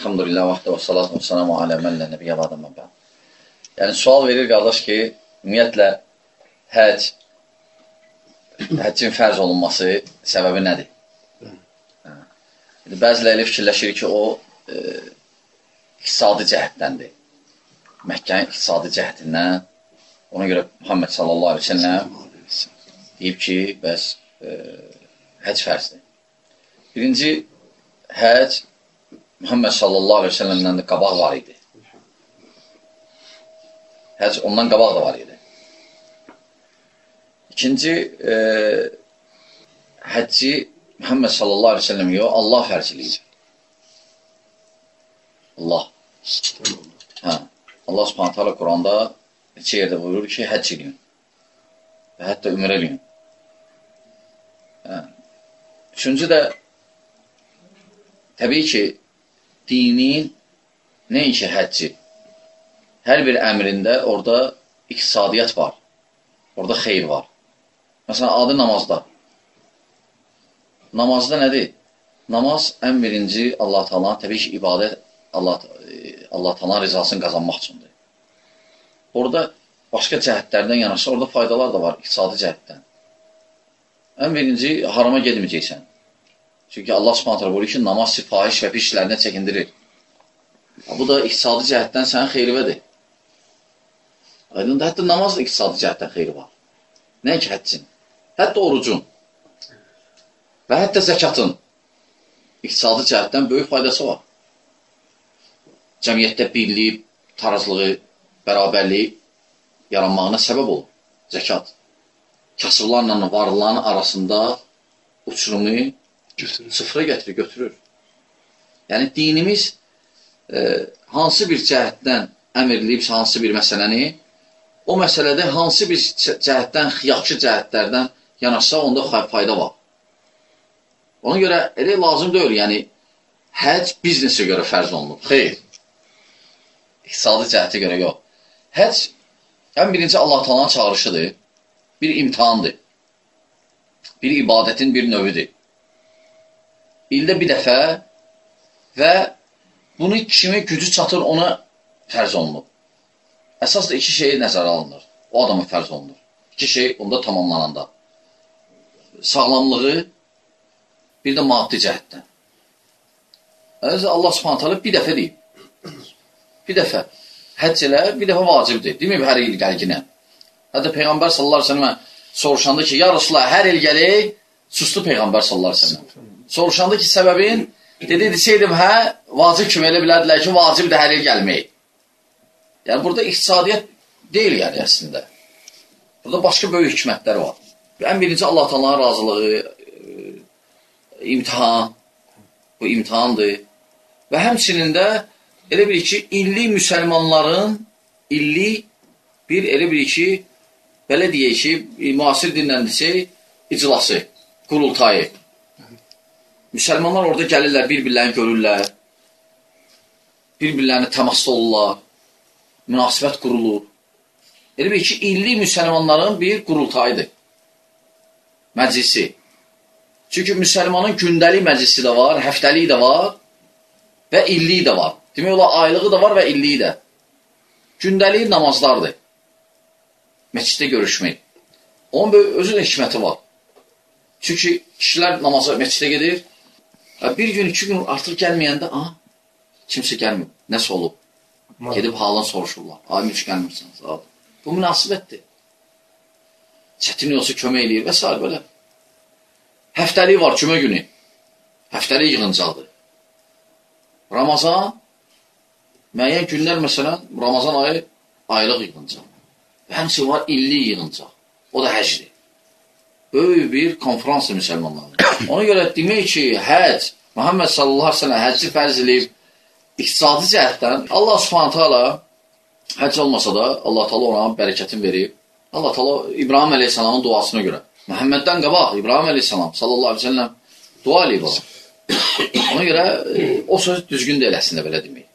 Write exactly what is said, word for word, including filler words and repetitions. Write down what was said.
Elhamdülillah, vaxtə və salatu və salamu alə mənlə nəbiyyə və adamən bə'd. Yəni, sual verir qardaş ki, ümumiyyətlə, həc, həccin fərz olunması səbəbi nədir? Bəziləri fikirləşir ki, o e, iqtisadi cəhətdəndir. Məkkənin iqtisadi cəhətindən, ona görə Muhammed sallallahu aleyhi ve sellem deyib ki, bəs e, həc fərzdir. Birinci, həc Muhammed sallallahu aleyhi ve sellemdən də qabaq var idi. Həc ondan qabaq da var idi. İkinci, e, həcci Muhammed sallallahu aleyhi ve sellem yox, Allah fərzliyir. Allah. Hə. Allah subhanət hala Quranda neçə yerdə buyurur ki, həcc edin. Və hətta ümrə edin. Hə. Üçüncü də, təbii ki, dinin nəinki həcci, hər bir əmrində orada iqtisadiyyat var, orada xeyr var. Məsələn, adi namazda. Namazda nədir? Namaz ən birinci Allah Taala'nın təbii ki, ibadət Allah, Allah Taala'nın rizasını qazanmaq üçündür. Orada başqa cəhətlərdən yanaşsa, orada faydalar da var, iqtisadi cəhətdən. Ən birinci, harama gedməyəcəksən. Çünki Allah subhanət hala buyurur ki, namaz sifahiş və pis işlərinə çəkindirir. Bu da iqtisadi cəhətdən sənin xeyribədir. Aydındır, hətta namaz da iqtisadi cəhətdən xeyri var. Nəinki həccin? Hətta orucun və hətta zəkatın iqtisadi cəhətdən böyük faydası var. Cəmiyyətdə birliyi, tarazlığı, bərabərliyi yaranmağına səbəb olur. Zəkat. Kasıblarla varlıların arasında uçurumu sıfıra gətirir, götürür. Yəni, dinimiz e, hansı bir cəhətdən əmr edilibsə, hansı bir məsələni, o məsələdə hansı bir cəhətdən, yaxşı cəhətlərdən yanaşsa, onda fayda var. Ona görə elə lazım deyil, yəni, həc biznesə görə fərz olunur. Xeyr. İqtisadi cəhətə görə yox. Həc, ən birinci Allah Taala'nın çağırışıdır, bir imtihandır, bir ibadətin bir növüdür. İldə bir dəfə və bunu kimi gücü çatır, ona fərz olunur. Əsas da iki şeyi nəzərə alınır. O adama fərz olunur. İki şey onda tamamlananda. Sağlamlığı, bir də maddi cəhətdən. Allah subhanət hala bir dəfə deyib. Bir dəfə. Həcc elə bir dəfə vacibdir. Deməyib hər il gəlginə. Hətta Peyğəmbər sallallahu aleyhi ve sellemə soruşanda ki, ya Rasulullah, hər il gəlik, sustu Peyğəmbər sallallahu aleyhi ve sellem. Soruşanda ki, səbəbin, dedi, deseydim, hə, vacib kimi elə bilədilər ki, vacibdir hər il gəlmək. Yəni, burada iqtisadiyyət deyil, yəni, əslində. Burada başqa böyük hikmətlər var. Ən birinci, Allah Taala'nın razılığı, e, imtihan, bu imtihandır. Və həmçinin də, elə bir ki, illi müsəlmanların, illi bir, elə bir ki, belə deyək ki, müasir dinləndirsə, iclası, qurultayı. Müsəlmanlar orada gəlirlər, bir-birlərini görürlər, bir-birlərini təmasda olurlar, münasibət qurulur. Elə bir ki, illi müsəlmanların bir qurultayıdır, məclisi. Çünki müsəlmanın gündəlik məclisi də var, həftəlik də var və illik də var. Demək olar, aylığı da var və illiyi də. Gündəlik namazlardır, məsciddə görüşmək. Onun özü də hikməti var. Çünki kişilər namaza məscidə gedir, bir gün, iki gün artıq gəlməyəndə, aha, kimsə gəlmir, nəsə olub, gedib halını soruşurlar, ay, müş gəlmirsiniz, bu münasibətdir. Çətin yoxsa kömək eləyir və s. belə. Həftəlik var, cümə günü, həftəlik yığıncaqdır. Ramazan, müəyyən günlər, məsələn, Ramazan ayı aylıq yığıncaq. Və həmsi var, illi yığıncaq, o da həcdir. Böyük bir konferansdır müsəlmanların. Ona görə demək ki, həc, Muhammed sallallahu aleyhi ve sellem həcci fərz edib, iqtisadi cəhətdən, Allah subhanət hala həcc olmasa da, Allah Taala ona bərəkətin verib. Allah Taala İbrahim əleyhissalamın duasına görə. Muhammeddən qabaq, İbrahim əleyhissalam sallallahu aleyhi ve sellem dua eləyib ona. Ona görə o söz düzgün deyil əslində belə demək.